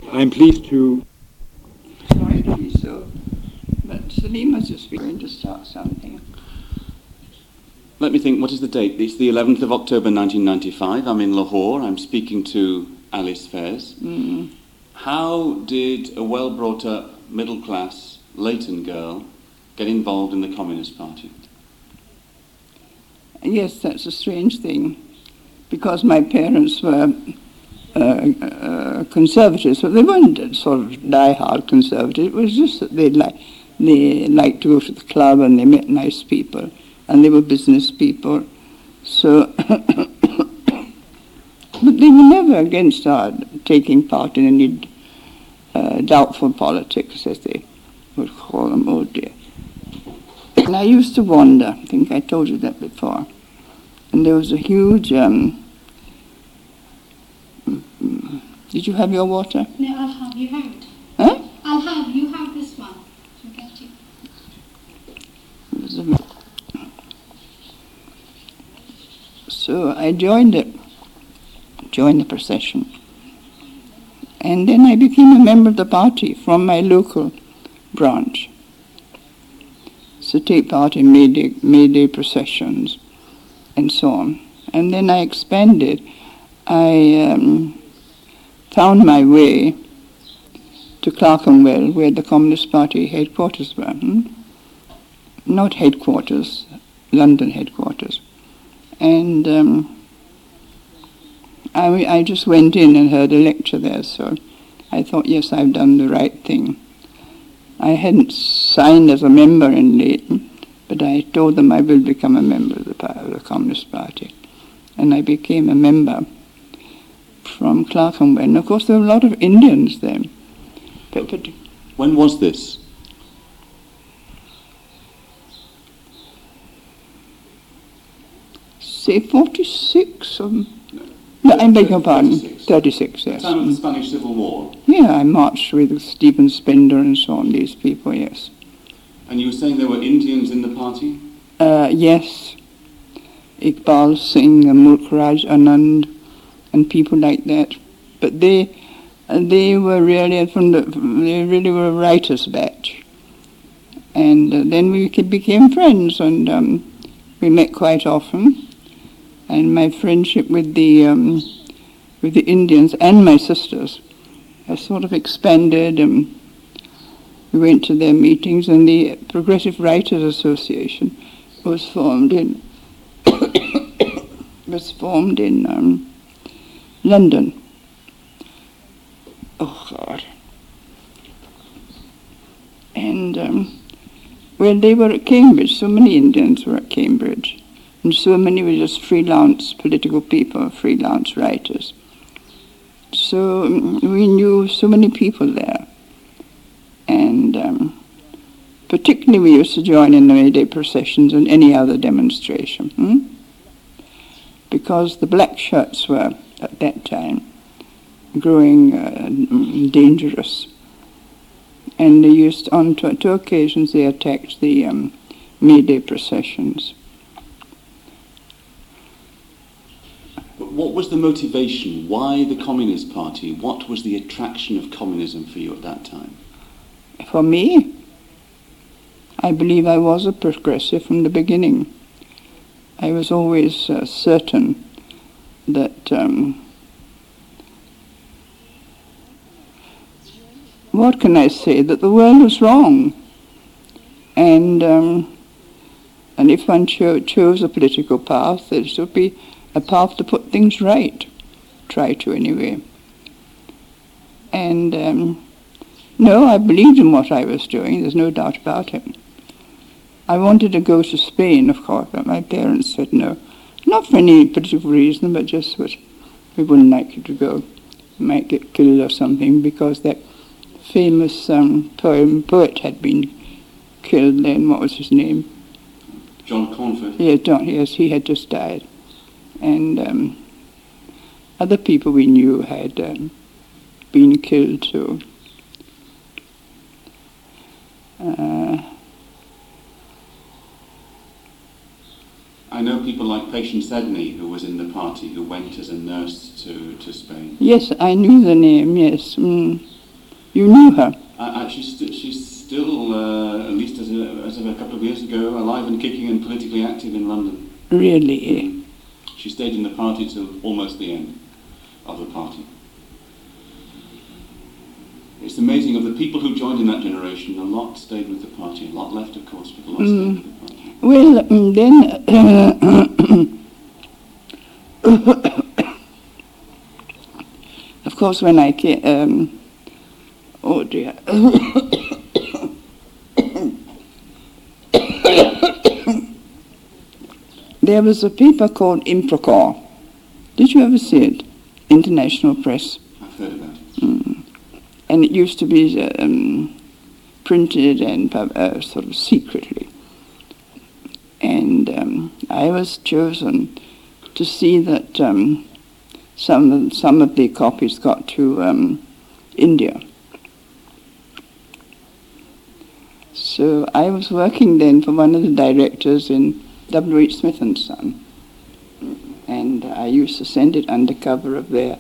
I'm pleased to... Sorry to be so, but Salim was just going to start something. Let me think, what is the date? It's the 11th of October 1995. I'm in Lahore. I'm speaking to Alice Fairs. How did a well-brought-up, middle-class Leighton girl get involved in the Communist Party? Yes, that's a strange thing, because my parents were conservatives, but they weren't sort of die-hard conservative. It was just that they liked to go to the club and they met nice people, and they were business people. So, but they were never against our taking part in any doubtful politics, as they would call them. Oh dear. And I used to wander. I think I told you that before. And there was a huge... did you have your water? No, I'll have. You have it. Huh? I'll have. You have this one. So get you. So I joined the procession. And then I became a member of the party from my local branch. So take part in May Day processions and so on. And then I expanded. I found my way to Clerkenwell, where the Communist Party headquarters were. Not headquarters, London headquarters. And I just went in and heard a lecture there, so I thought, yes, I've done the right thing. I hadn't signed as a member in Leighton, but I told them I will become a member of the Communist Party. And I became a member from Clerkenwell. And of course there were a lot of Indians then. But when was this? Say 46 or... No, I beg your pardon. 36, yes. Time of the Spanish Civil War? Yeah, I marched with Stephen Spender and so on, these people, yes. And you were saying there were Indians in the party? Yes. Iqbal Singh and Mulk Raj Anand and people like that. But they were really they really were a writer's batch. And then we became friends, and we met quite often. And my friendship with the Indians and my sisters has sort of expanded. We went to their meetings, and the Progressive Writers Association was formed in London. Oh God! And well, they were at Cambridge. So many Indians were at Cambridge. And so many were just freelance political people, freelance writers. So we knew so many people there. And particularly we used to join in the May Day processions and any other demonstration. Because the black shirts were, at that time, growing dangerous. And they used, on two occasions, they attacked the May Day processions. What was the motivation? Why the Communist Party? What was the attraction of communism for you at that time? For me, I believe I was a progressive from the beginning. I was always certain that what can I say? That the world was wrong, and if one chose a political path, there should be a path to put things right, try to anyway. And no, I believed in what I was doing, there's no doubt about it. I wanted to go to Spain, of course, but my parents said no. Not for any particular reason, but just that we wouldn't like you to go. You might get killed or something, because that famous poet had been killed then. What was his name? John Cornford? Yes, he had just died. And other people we knew had been killed too. I know people like Patience Edney, who was in the party, who went as a nurse to Spain. Yes, I knew the name, yes. You knew her? She's still, at least as of a couple of years ago, alive and kicking and politically active in London. Really? She stayed in the party till almost the end of the party. It's amazing, of the people who joined in that generation, a lot stayed with the party. A lot left, of course, but a lot stayed with the party. Well, then... of course, when I came... oh dear. There was a paper called Improcore. Did you ever see it? International Press. I've heard about it. And it used to be printed and sort of secretly. And I was chosen to see that some of the copies got to India. So I was working then for one of the directors in W.H. Smith and Son, and I used to send it under cover of their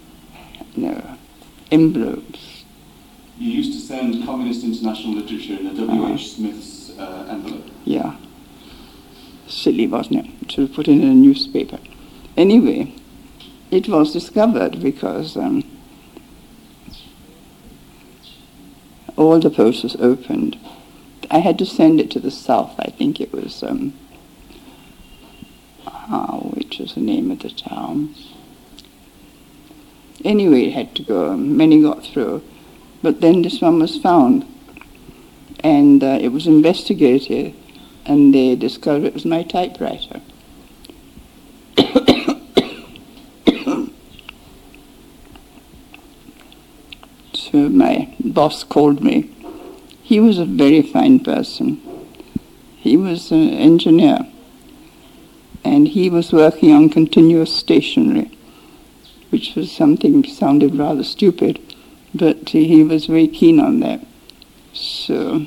envelopes. You used to send Communist International Literature in a W.H. Smith's envelope? Yeah. Silly, wasn't it? To put in a newspaper. Anyway, it was discovered because all the posters opened. I had to send it to the south. I think it was, which was the name of the town. Anyway, it had to go. Many got through. But then this one was found. And it was investigated, and they discovered it was my typewriter. So my boss called me. He was a very fine person. He was an engineer, and he was working on continuous stationery, which was something sounded rather stupid, but he was very keen on that. So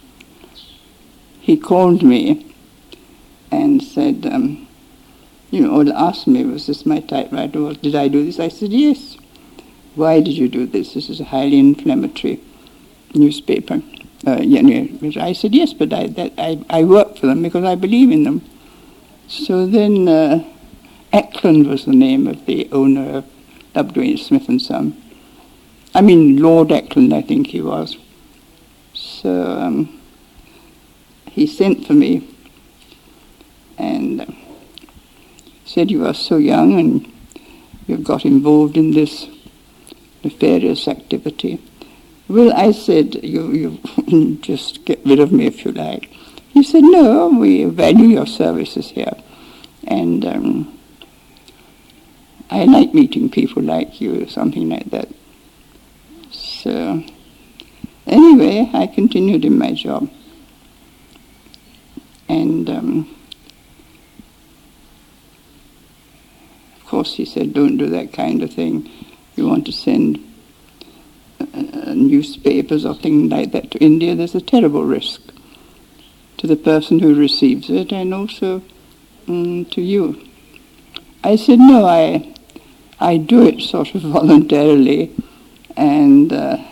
he called me and said, or asked me, was this my typewriter, or did I do this? I said, yes. Why did you do this? This is a highly inflammatory newspaper. I said, yes, but I work for them because I believe in them. So then Eklund was the name of the owner of W.H. Smith and Son. I mean, Lord Eklund, I think he was. So he sent for me and said, you are so young and you've got involved in this nefarious activity. Well, I said, you just get rid of me if you like. He said, no, we value your services here. And I like meeting people like you, something like that. So, anyway, I continued in my job. And, of course, he said, don't do that kind of thing. You want to send newspapers or things like that to India, there's a terrible risk to the person who receives it and also to you. I said, no, I do it sort of voluntarily, and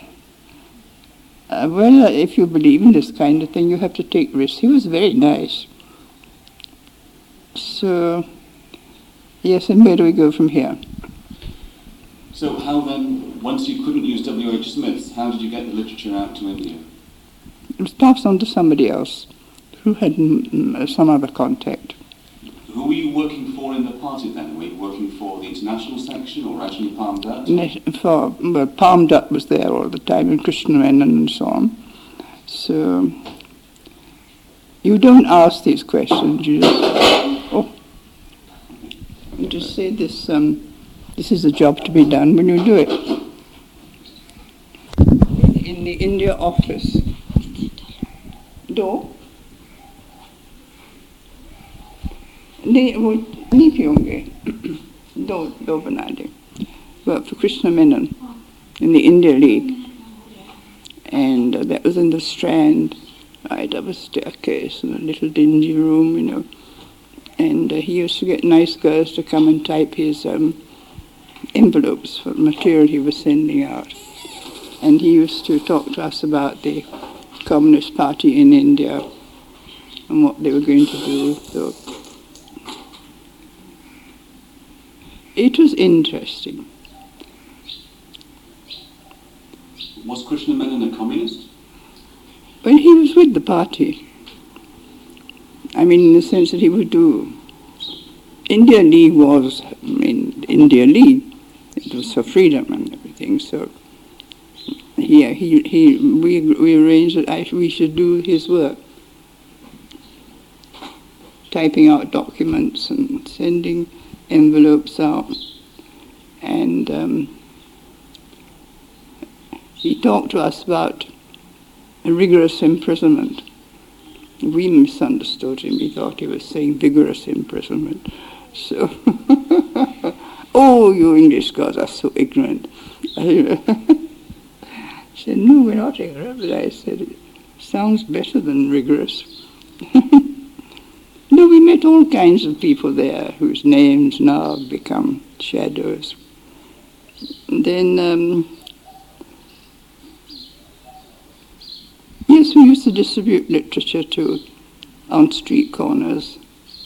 well, if you believe in this kind of thing, you have to take risks. He was very nice. So, yes, and where do we go from here? So how then, once you couldn't use W.H. Smith's, how did you get the literature out to India? It was passed on to somebody else who had some other contact. Who were you working for in the party then? Were you working for the international section or Rajni Palmdutt? Palmdutt was there all the time, and Krishna Menon and so on. So you don't ask these questions. You just say this. This is a job to be done when you do it. In the India office. Do? नहीं होंगे दो बना दे. Worked for Krishna Menon in the India League, and that was in the Strand, right up a staircase in a little dingy room, and he used to get nice girls to come and type his envelopes for material he was sending out. and he used to talk to us about the Communist Party in India and what they were going to do. So it was interesting. Was Krishna Menon a communist? Well, he was with the party. I mean, in the sense that he would do. India League was, India League. It was for freedom and everything. So, we arranged that we should do his work, typing out documents and sending envelopes out, and he talked to us about a rigorous imprisonment. We misunderstood him. We thought he was saying vigorous imprisonment. So, oh, you English guys are so ignorant. I said, no, we're not ignorant. But I said, it sounds better than rigorous. No, we met all kinds of people there whose names now have become shadows. Then, yes, we used to distribute literature too, on street corners.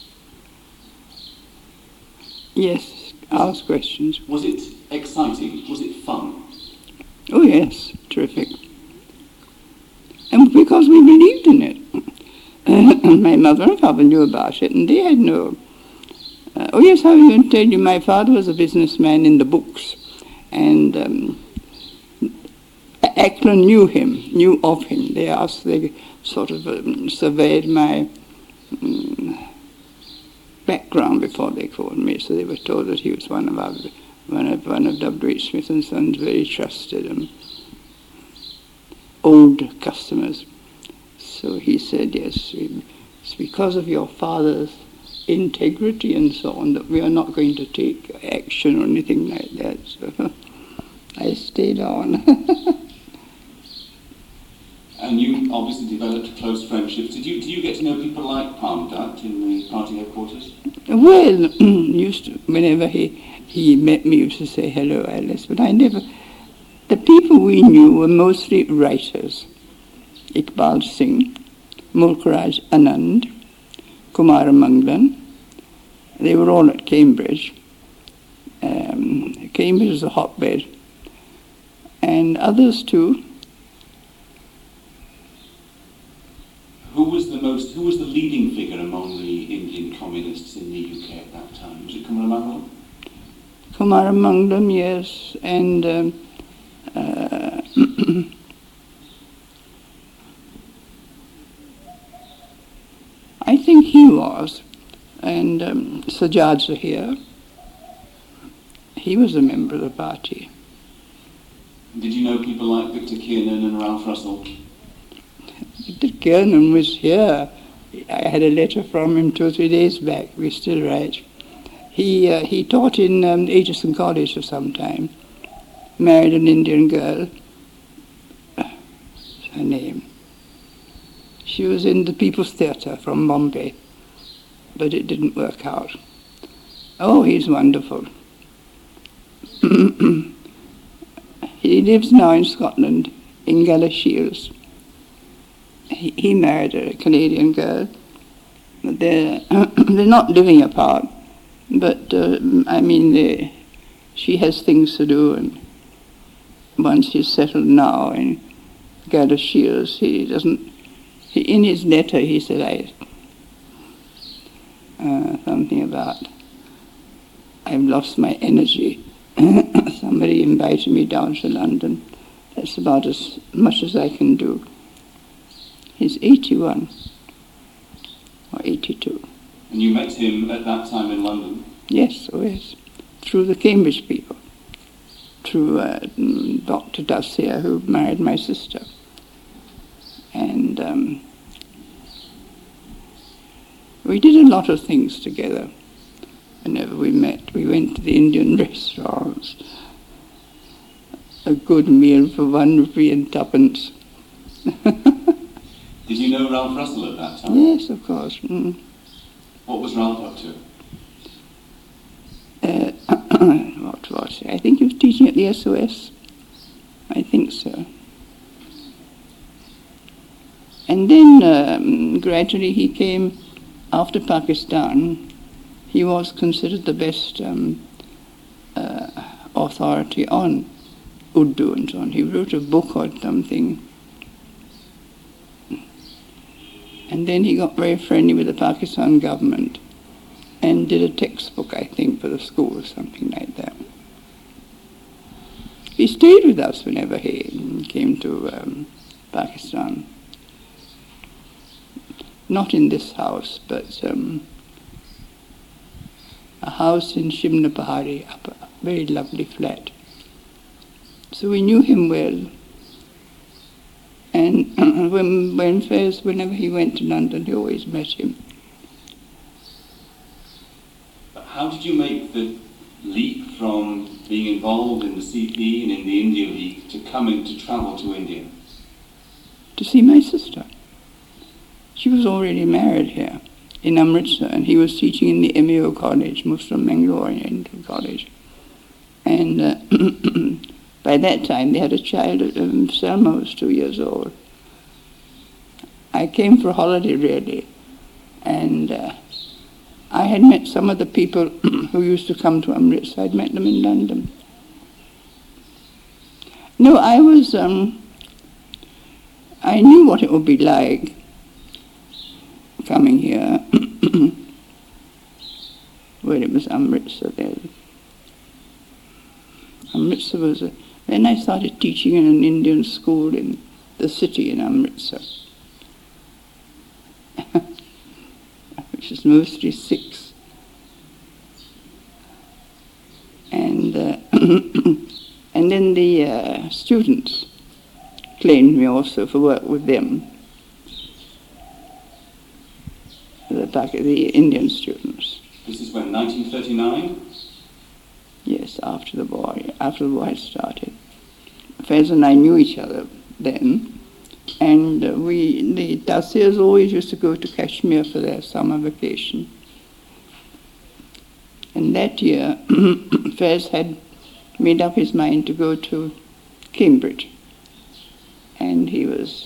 Yes, ask questions. Was it exciting? Was it fun? Oh yes, terrific. And because we believed in it. My mother and father knew about it, and they had no... oh yes, I was going to tell you, my father was a businessman in the books, and Eklund knew of him. They sort of surveyed my background before they called me, so they were told that he was one of W.H. Smith and Sons' very trusted old customers. So he said, yes, it's because of your father's integrity and so on that we are not going to take action or anything like that. So I stayed on. And you obviously developed close friendships. Did you get to know people like Palm Dutt in the party headquarters? Well, whenever he met me, he used to say, hello, Alice, but I never... The people we knew were mostly writers. Iqbal Singh, Mulk Raj Anand, Kumaramangalam. They were all at Cambridge. Cambridge is a hotbed. And others too. Who was the leading figure among the Indian communists in the UK at that time? Was it Kumaramangalam? Kumaramangalam, yes, and I think he was, and Sajjad Zahir. He was a member of the party. Did you know people like Victor Kiernan and Ralph Russell? Victor Kiernan was here. I had a letter from him 2 or 3 days back. We still write. He taught in Aitchison College for some time. Married an Indian girl. What's her name? She was in the People's Theatre from Bombay, but it didn't work out. Oh, he's wonderful. He lives now in Scotland, in Galashiels. He married a Canadian girl. They're not living apart, but she has things to do, and once he's settled now in Galashiels, he doesn't. In his letter, he said, something about, I've lost my energy. Somebody invited me down to London. That's about as much as I can do. He's 81 or 82. And you met him at that time in London? Yes, oh yes. Through the Cambridge people. Through Dr. Dassier, who married my sister. And we did a lot of things together. Whenever we met, we went to the Indian restaurants. A good meal for 1 rupee and 2pence. Did you know Ralph Russell at that time? Yes, of course. What was Ralph up to? What was he? I think he was teaching at the SOS. I think think so. And then gradually he came, after Pakistan, he was considered the best authority on Urdu and so on. He wrote a book or something. And then he got very friendly with the Pakistan government and did a textbook, I think, for the school or something like that. He stayed with us whenever he came to Pakistan. Not in this house, but a house in Shimla Pahari, a very lovely flat. So we knew him well. And whenever he went to London, he always met him. How did you make the leap from being involved in the CP and in the India League to coming to travel to India? To see my sister. She was already married here in Amritsar, and he was teaching in the MEO College, Muslim Mangalore Indian College. And by that time, they had a child, Selma was 2 years old. I came for a holiday, really, and I had met some of the people who used to come to Amritsar. I'd met them in London. No, I knew what it would be like coming here, where it was Amritsar then. Amritsar was then I started teaching in an Indian school in the city in Amritsar, which is mostly Sikhs. And and then the students claimed me also for work with them, the Indian students. This is when, 1939? Yes, after the war had started. Faiz and I knew each other then, and the Tasirs always used to go to Kashmir for their summer vacation. And that year, Faiz had made up his mind to go to Cambridge, and he was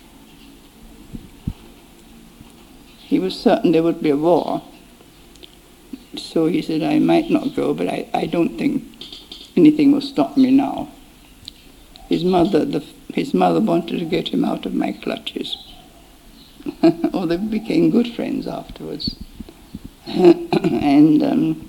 certain there would be a war. So he said, I might not go, but I don't think anything will stop me now. His mother wanted to get him out of my clutches. Oh, they became good friends afterwards. And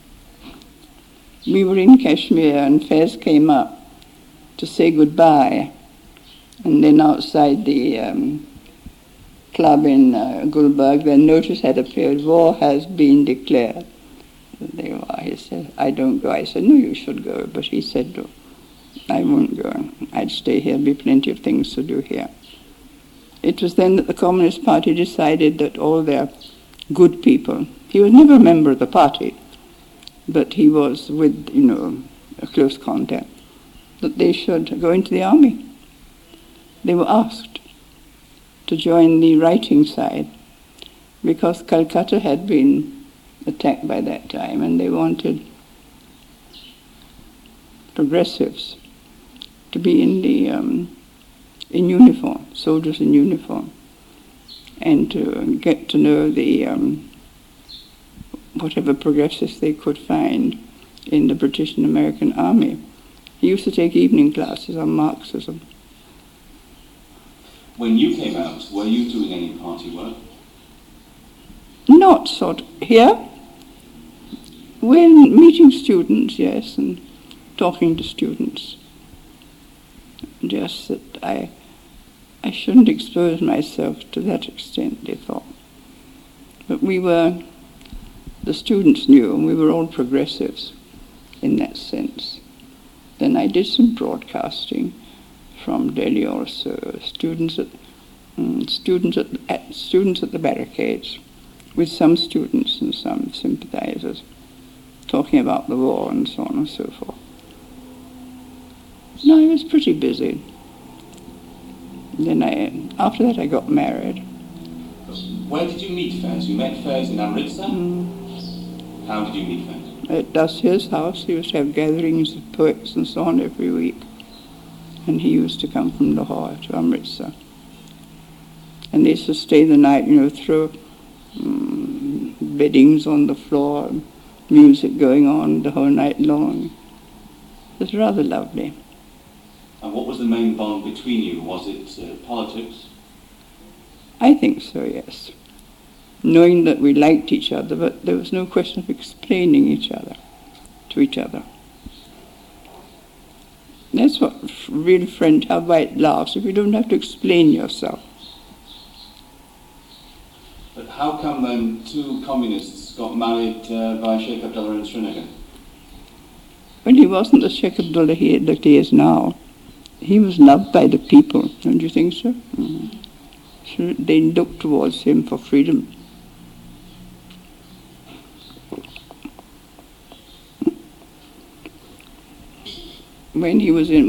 we were in Kashmir, and Faiz came up to say goodbye. And then outside the club in Gulberg, the notice had appeared, war has been declared. There you are. He said, I don't go. I said, no, you should go. But he said, no, I won't go. I'd stay here. There'll be plenty of things to do here. It was then that the Communist Party decided that all their good people, he was never a member of the party, but he was with, a close contact, that they should go into the army. They were asked to join the writing side because Calcutta had been attacked by that time, and they wanted progressives to be in the in uniform, soldiers in uniform, and to get to know the whatever progressives they could find in the British and American army. He used to take evening classes on Marxism. When you came out, were you doing any party work? Not sort of here. When meeting students, yes, and talking to students. Just that I shouldn't expose myself to that extent, they thought. But the students knew, and we were all progressives in that sense. Then I did some broadcasting from Delhi also, students at the barricades, with some students and some sympathizers, talking about the war and so on and so forth. No, I was pretty busy. Then after that I got married. Where did you meet Faiz? You met Faiz in Amritsar? How did you meet Faiz? At Dasir's house. He used to have gatherings of poets and so on every week. and he used to come from Lahore to Amritsar. And they used to stay the night, throw beddings on the floor, music going on the whole night long. It was rather lovely. And what was the main bond between you? Was it politics? I think so, yes. Knowing that we liked each other, but there was no question of explaining to each other. That's what real friends have why it lasts, if you don't have to explain yourself. But how come then two communists got married by Sheikh Abdullah in Srinagar? Well, he wasn't the Sheikh Abdullah that he is now. He was loved by the people, don't you think so? Mm-hmm. So they looked towards him for freedom. When he was in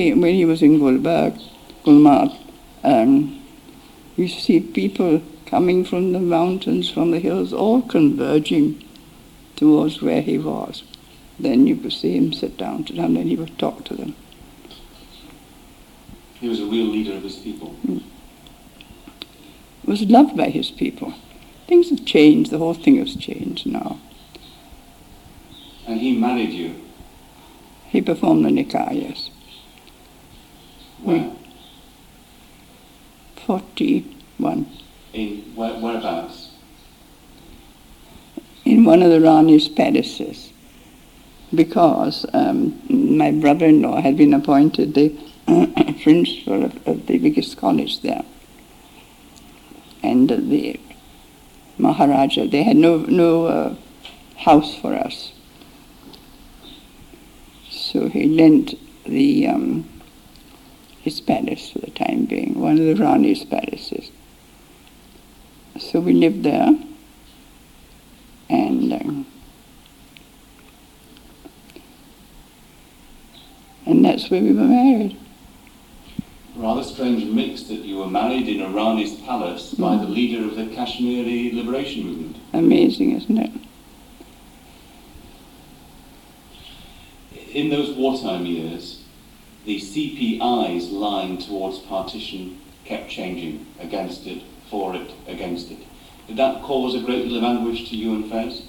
Gulmarg, you see people coming from the mountains, from the hills, all converging towards where he was. Then you could see him sit down to them, then he would talk to them. He was a real leader of his people. He was loved by his people. Things have changed, the whole thing has changed now. And he married you? He performed the nikah, yes. Where? 41. In whereabouts? In one of the Rani's palaces, because my brother-in-law had been appointed the principal of the biggest college there. And the Maharaja, they had no house for us. So he lent his palace for the time being, one of the Rani's palaces. So we lived there, and that's where we were married. Rather strange mix that you were married in a Rani's palace by the leader of the Kashmiri liberation movement. Amazing, isn't it? In those wartime years, the CPI's line towards partition kept changing, against it, for it, against it. Did that cause a great deal of anguish to you and Fez?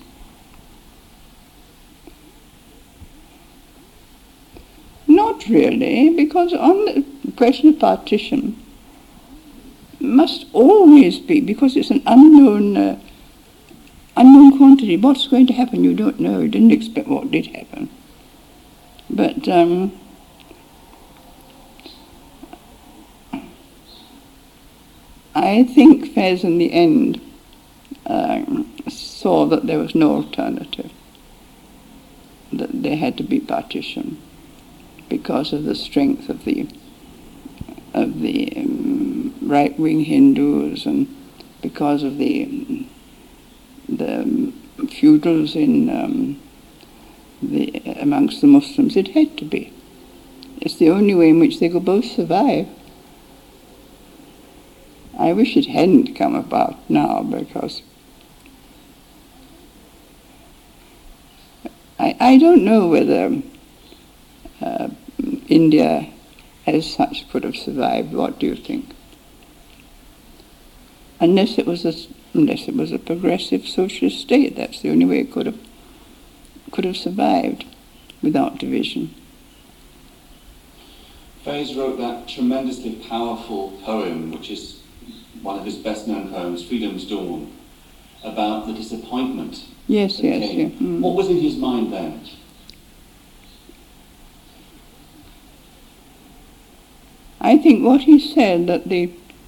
Not really, because on the question of partition must always be, because it's an unknown quantity. What's going to happen, you don't know. You didn't expect what did happen. But I think Fez in the end saw that there was no alternative, that there had to be partition because of the strength of the right-wing Hindus, and because of the feudals amongst the Muslims. It had to be. It's the only way in which they could both survive. I wish it hadn't come about now, because I don't know whether India as such could have survived. What do you think? Unless it was a progressive socialist state, that's the only way it could have survived without division. Fez wrote that tremendously powerful poem, which is one of his best-known poems, Freedom's Dawn, about the disappointment. Yes. What was in his mind then? I think what he said, that the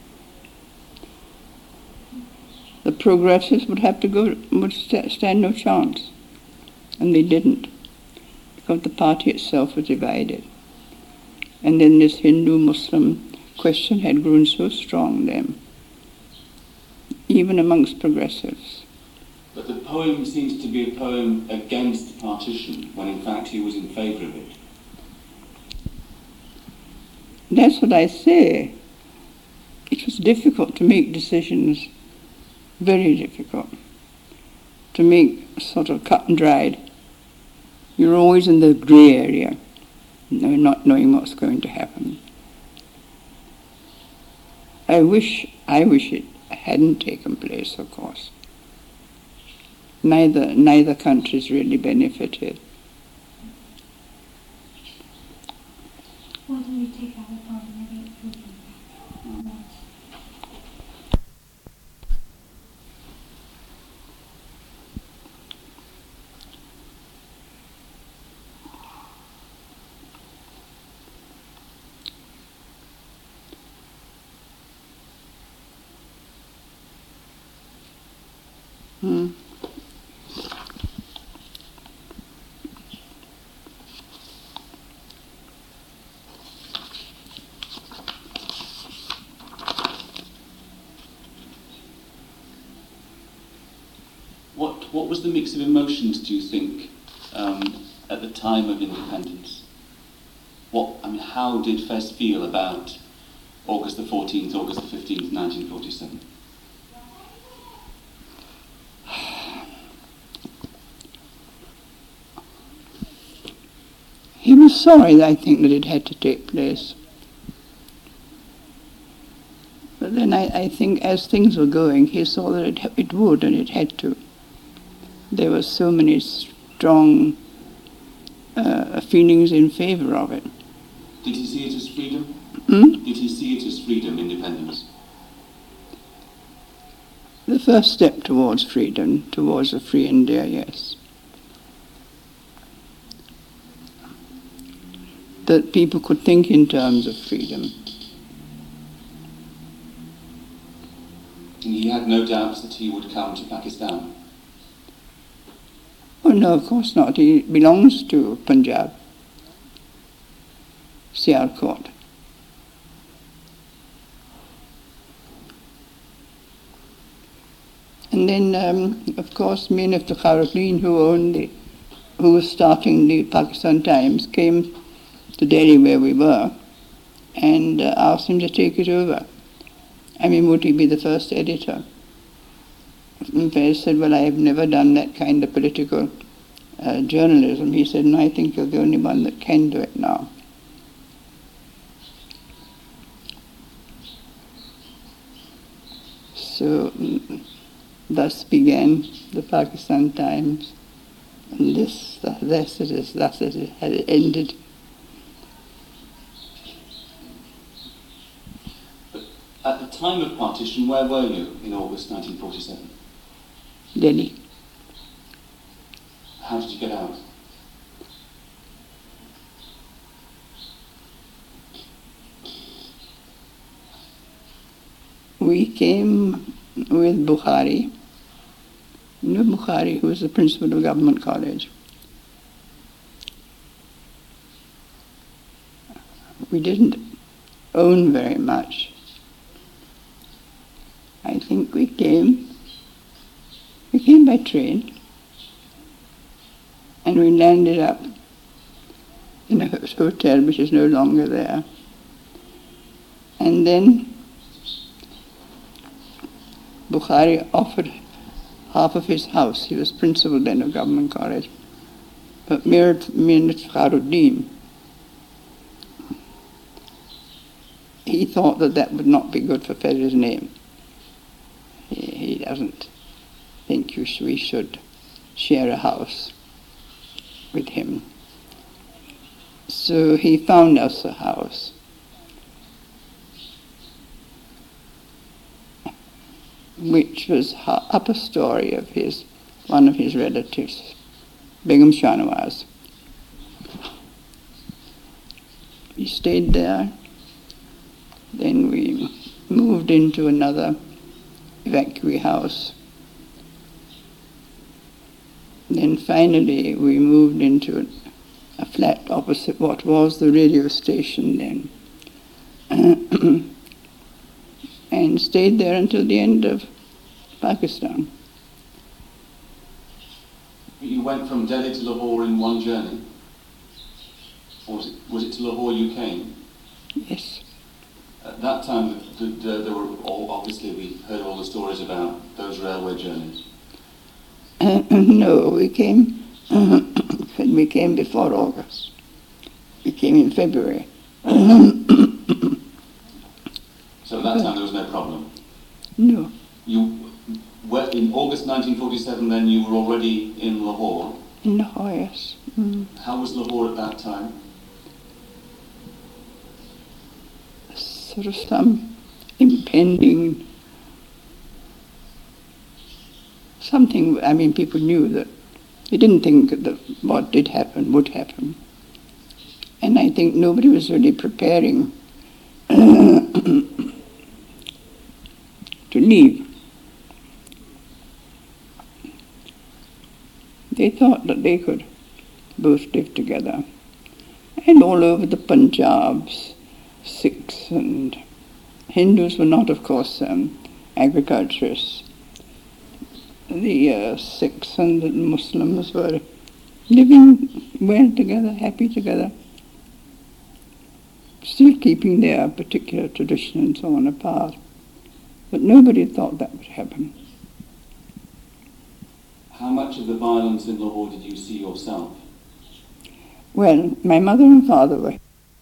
progressives would stand no chance, and they didn't, because the party itself was divided. And then this Hindu-Muslim question had grown so strong then, even amongst progressives. But the poem seems to be a poem against partition, when in fact he was in favour of it. That's what I say. It was difficult to make decisions, very difficult, to make sort of cut and dried. You're always in the grey area, not knowing what's going to happen. I wish it hadn't taken place, of course. Neither countries really benefited. Why don't we take our part and maybe improve them? What was the mix of emotions, do you think, at the time of independence? How did Fez feel about August the 14th, August the 15th, 1947? He was sorry, I think, that it had to take place. But then I think as things were going, he saw that it would and it had to. There were so many strong feelings in favour of it. Did he see it as freedom? Did he see it as freedom, independence? The first step towards freedom, towards a free India, yes. That people could think in terms of freedom. And he had no doubts that he would come to Pakistan? Oh no, of course not. He belongs to Punjab, Sialkot. And then, of course, Mir Iftikharuddin, who was starting the Pakistan Times, came to Delhi where we were and asked him to take it over. Would he be the first editor? And Fez said, well, I have never done that kind of political journalism. He said, no, I think you're the only one that can do it now. So thus began the Pakistan Times, and thus it had ended. At the time of partition, where were you in August 1947? Delhi. How did you get out? We came with Bukhari. You know Bukhari, who was the principal of Government College. We didn't own very much. I think we came by train, and we landed up in a hotel which is no longer there. And then Bukhari offered half of his house. He was principal then of Government College. But Mir Iftikharuddin, he thought that would not be good for Fez's name. He doesn't think we should share a house with him. So he found us a house. Which was upper story of one of his relatives, Begum Shahnawaz. We stayed there. Then we moved into another evacuee house. Then finally we moved into a flat opposite what was the radio station then. And stayed there until the end of Pakistan. You went from Delhi to Lahore in one journey? Or was it to Lahore you came? Yes. At that time, there were obviously we heard all the stories about those railway journeys. No, we came before August. We came in February. So at that time there was no No. You were in August 1947. Then you were already in Lahore. In Lahore, yes. How was Lahore at that time? Sort of some impending something. I mean, people knew that. They didn't think that what did happen would happen. And I think nobody was really preparing to leave. They thought that they could both live together. And all over the Punjabs, Sikhs and Hindus were not, of course, agriculturists. The Sikhs and the Muslims were living well together, happy together, still keeping their particular tradition and so on apart. But nobody thought that would happen. How much of the violence in Lahore did you see yourself? Well, my mother and father were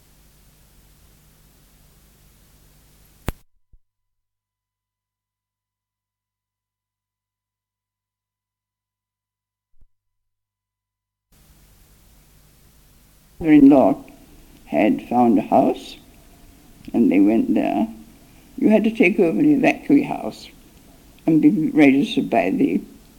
mother-in-law had found a house, and they went there. You had to take over the evacuee house and be registered by the,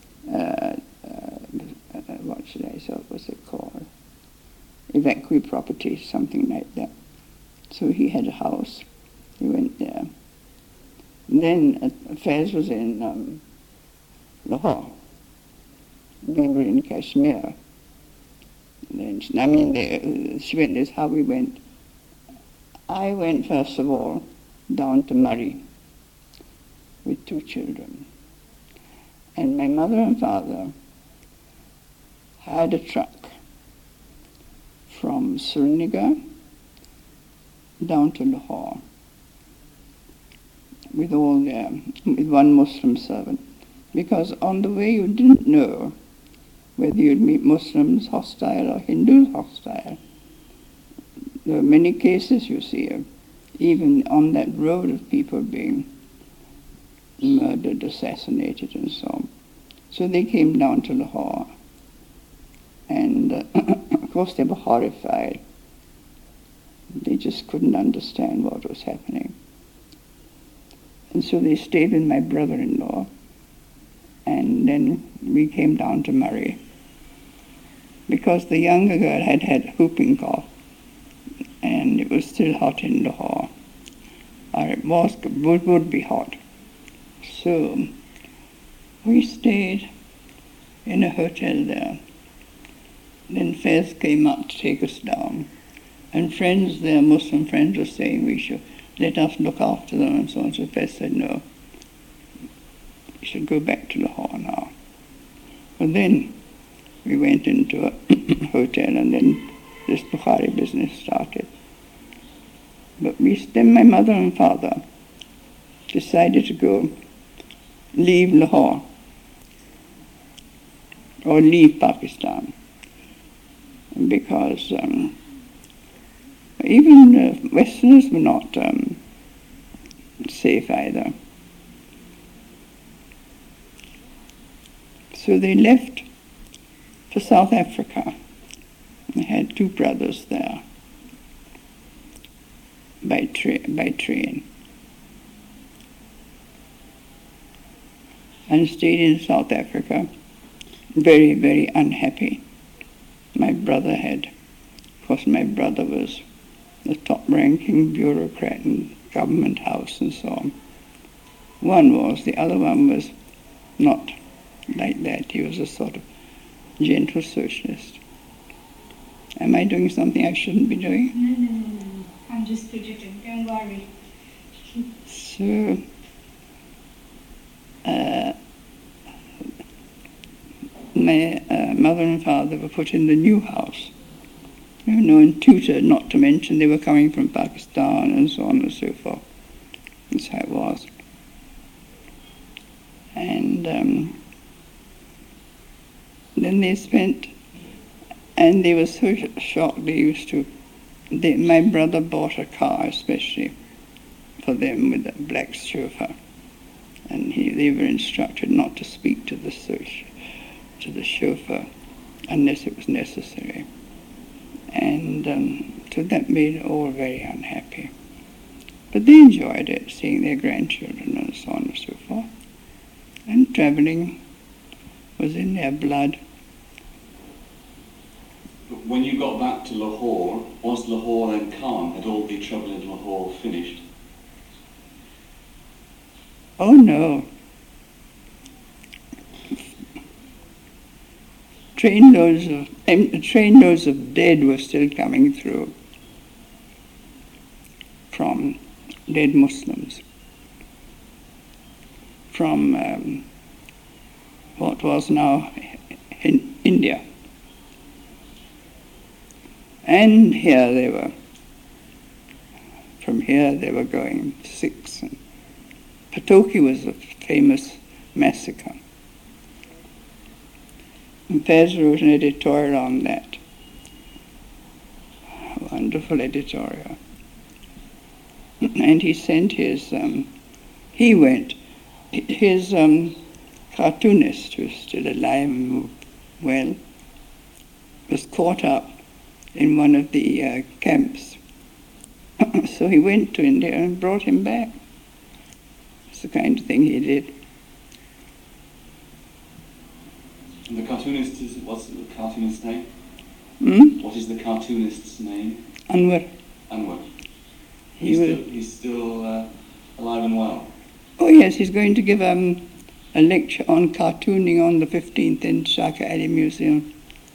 what should I say, what's it called? Evacuee property, something like that. So he had a house. He went there. And then affairs was in Lahore. We were in Kashmir. Then, she went, this is how we went. I went, first of all, down to Murray with 2 children. And my mother and father hired a truck from Srinagar down to Lahore with with one Muslim servant. Because on the way you didn't know whether you'd meet Muslims hostile or Hindus hostile. There were many cases, you see, even on that road of people being murdered, assassinated, and so on. So they came down to Lahore, and of course they were horrified. They just couldn't understand what was happening. And so they stayed with my brother-in-law, and then we came down to Murray, because the younger girl had had whooping cough, and it was still hot in Lahore, or it would be hot. So we stayed in a hotel there. Then Fez came up to take us down, and friends there, Muslim friends, were saying we should let us look after them and so on. So Fez said, no, we should go back to Lahore now. But then we went into a hotel, and then this Bukhari business started. But then my mother and father decided to leave Lahore, or leave Pakistan, because even Westerners were not safe either. So they left for South Africa. I had 2 brothers there by train, and stayed in South Africa, very, very unhappy. My brother had, of course my brother was the top-ranking bureaucrat in Government House and so on. One was, the other one was not like that. He was a sort of gentle socialist. Am I doing something I shouldn't be doing? No. I'm just fidgeting. Don't worry. So, my mother and father were put in the new house, and tutored, not to mention they were coming from Pakistan and so on and so forth. That's how it was. And then they spent, and they were so shocked, my brother bought a car especially for them with a black chauffeur, and they were instructed not to speak to the chauffeur unless it was necessary. And so that made it all very unhappy. But they enjoyed it, seeing their grandchildren and so on and so forth. And travelling was in their blood. But when you got back to Lahore, was Lahore then calm? Had all the trouble in Lahore finished? Oh no. Trainloads of dead were still coming through from dead Muslims from what was now in India. And here they were. From here they were going Sikhs. And Patoki was a famous massacre. And Fez wrote an editorial on that. A wonderful editorial. And he sent his cartoonist, who's still alive and well, was caught up in one of the camps. So he went to India and brought him back. It's the kind of thing he did. And the cartoonist what's the cartoonist's name? What is the cartoonist's name? Anwar. Anwar. He's still alive and well. Oh yes, he's going to give a lecture on cartooning on the 15th in Shaka Ali Museum.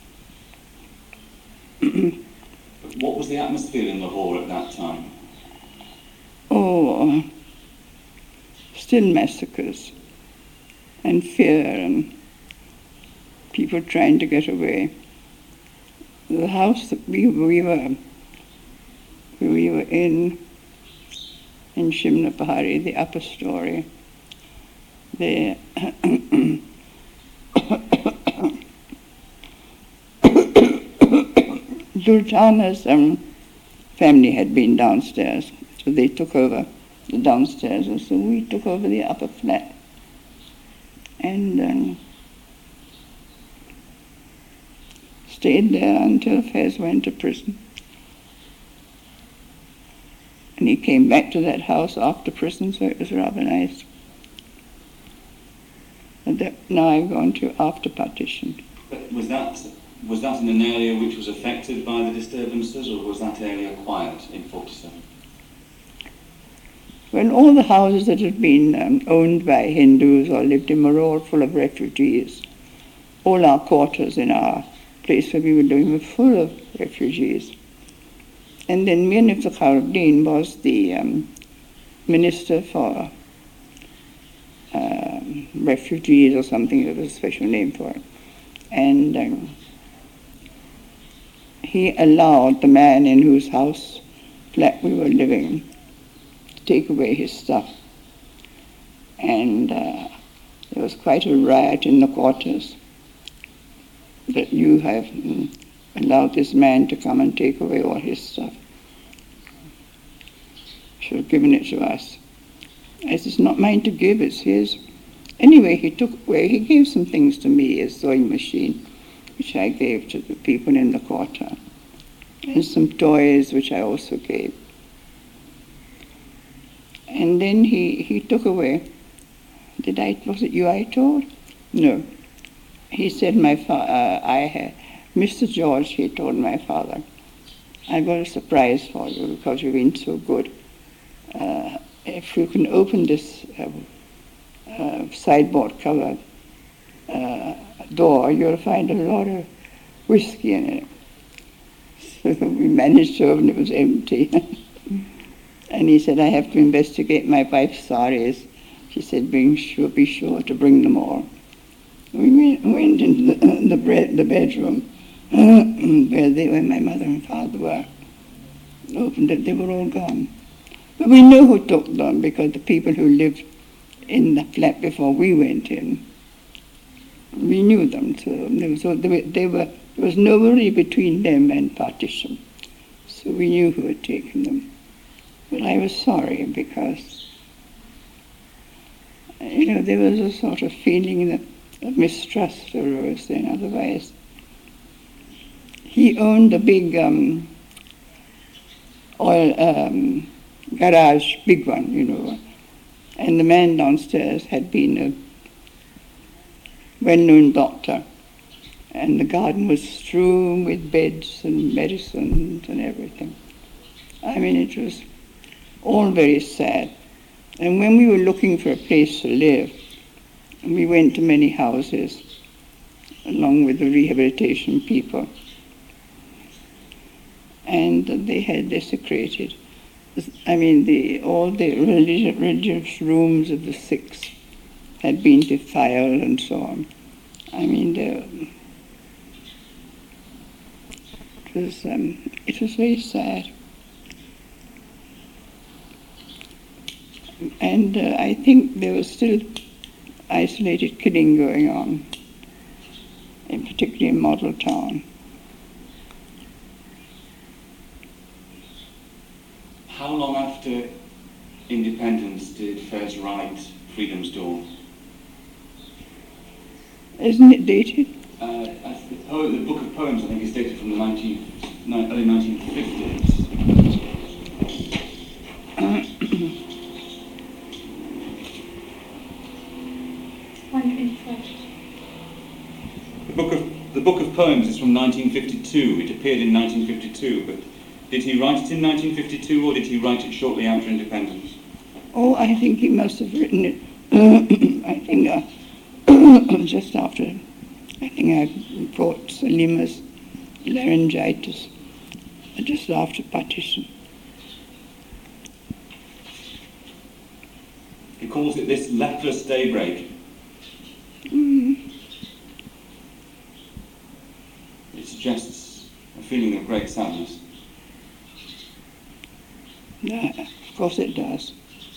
What was the atmosphere in Lahore at that time? Oh, still massacres and fear and people trying to get away. The house that we were in Shimla Pahari, the upper story, the Sultana's family had been downstairs, so they took over the downstairs, and so we took over the upper flat. And stayed there until Fez went to prison. And he came back to that house after prison, so it was rather nice. And now I've gone to after partition. But was that in an area which was affected by the disturbances, or was that area quiet in 47? Well, all the houses that had been owned by Hindus or lived in were all full of refugees. All our quarters in our place where we were living were full of refugees. And then Mir Niftakharuddin was the minister for refugees or something. There was a special name for it. And he allowed the man in whose flat we were living to take away his stuff. And there was quite a riot in the quarters that you have allowed this man to come and take away all his stuff. Should have given it to us. As it's not mine to give, it's his. Anyway, he gave some things to me, a sewing machine, which I gave to the people in the quarter, and some toys, which I also gave. And then he took away. Was it you I told? No. He said, Mr. George, he told my father, I've got a surprise for you because you've been so good. If you can open this sideboard cover door, you'll find a lot of whiskey in it. So we managed to open it, was empty. And he said, I have to investigate my wife's saris. She said, be sure to bring them all. We went into the bedroom where my mother and father were. Opened it, they were all gone. But we know who took them because the people who lived in the flat before we went in, we knew them. So there was nobody between them and partition. So we knew who had taken them. But I was sorry because there was a sort of feeling of mistrust arose then. Otherwise, he owned a big oil garage, big one, and the man downstairs had been a well-known doctor, and the garden was strewn with beds and medicines and everything. I mean, it was all very sad. And when we were looking for a place to live, we went to many houses along with the rehabilitation people, and they had desecrated, all the religious rooms of the sick had been defiled and so on. It was very sad. And I think there was still isolated killing going on, and particularly in Model Town. How long after independence did Fairs write Freedom's Dawn? Isn't it dated? The book of poems, I think, is dated from the early 1950s. The book of poems is from 1952. It appeared in 1952, but did he write it in 1952 or did he write it shortly after independence? Oh, I think he must have written it. I think just after. I think I caught Salima's laryngitis just after partition. He calls it this leprous daybreak. It suggests a feeling of great sadness. Yeah, of course it does.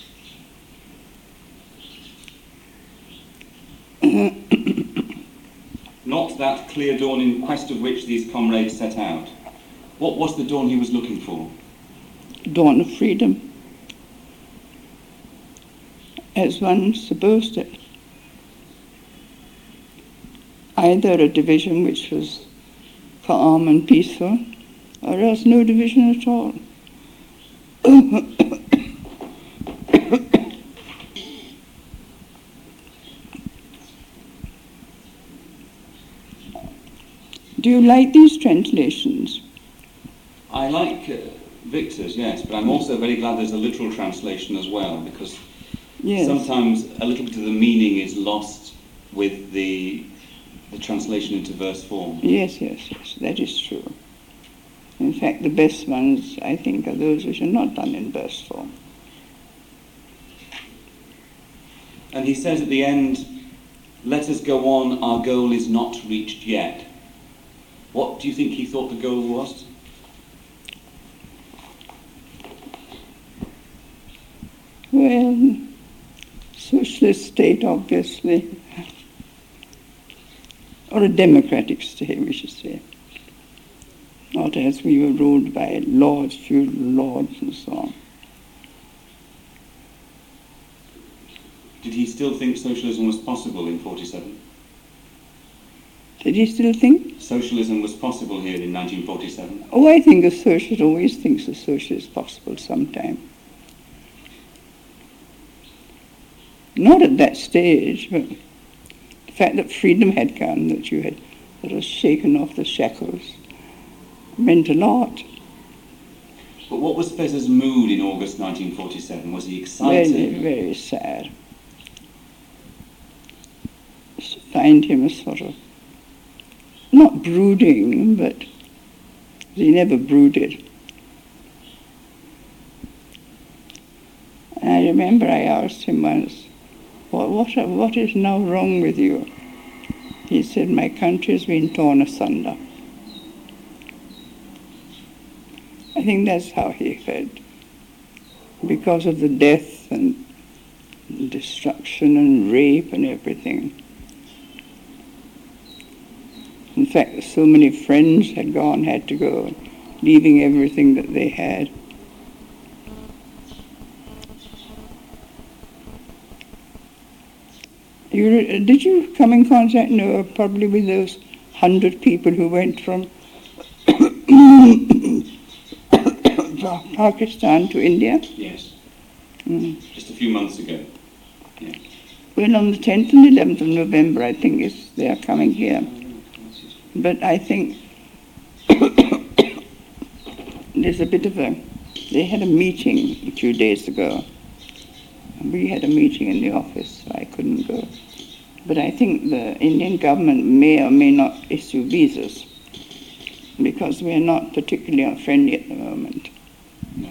Not that clear dawn in quest of which these comrades set out. What was the dawn he was looking for? Dawn of freedom, as one's supposed to. Either a division which was calm and peaceful, or else no division at all. Do you like these translations? I like Victor's, yes, but I'm also very glad there's a literal translation as well, because sometimes a little bit of the meaning is lost with the translation into verse form. Yes, that is true. In fact, the best ones, I think, are those which are not done in verse form. And he says at the end, "Let us go on, our goal is not reached yet." What do you think he thought the goal was? Well, socialist state, obviously. Or a democratic state, we should say. Not as we were ruled by lords, feudal lords, and so on. Did he still think socialism was possible in 1947? Did he still think? Socialism was possible here in 1947? Oh, I think a socialist always thinks a socialist is possible sometime. Not at that stage, but the fact that freedom had come, that you had sort of shaken off the shackles, meant a lot. But what was Fez's mood in August 1947? Was he excited? Very, very sad. Just to find him a sort of, not brooding, but he never brooded. And I remember I asked him once, what is now wrong with you? He said, my country has been torn asunder. I think that's how he felt, because of the death and destruction and rape and everything. In fact, so many friends had to go, leaving everything that they had. Did you come in contact, no, probably with those 100 people who went from Pakistan to India? Yes. Mm. Just a few months ago. Yes. Well, on the 10th and 11th of November, I think, they are coming here. But I think there's a bit of they had a meeting a few days ago. We had a meeting in the office, so I couldn't go. But I think the Indian government may or may not issue visas because we are not particularly friendly at the moment. No.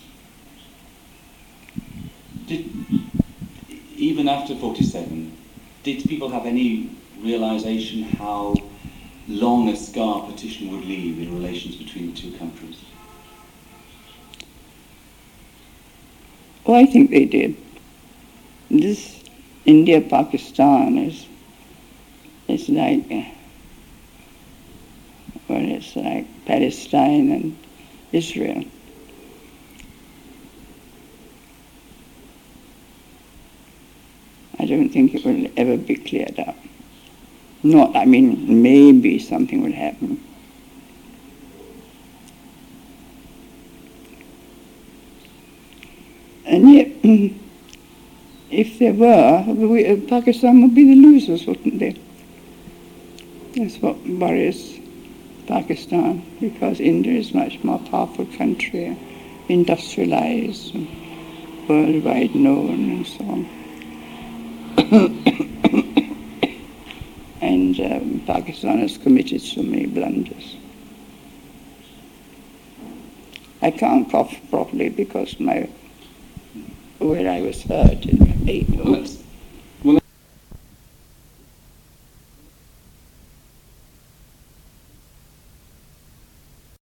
Even after 47, did people have any realization how long a scar partition would leave in relations between the two countries? Oh, I think they did. This India-Pakistan is like, it's like Palestine and Israel. I don't think it will ever be cleared up. Maybe something will happen. And yet, if there were, Pakistan would be the losers, wouldn't they? That's what worries Pakistan, because India is a much more powerful country, industrialized, and worldwide known, and so on. And Pakistan has committed so many blunders. I can't cough properly because where I was hurt in 8 months.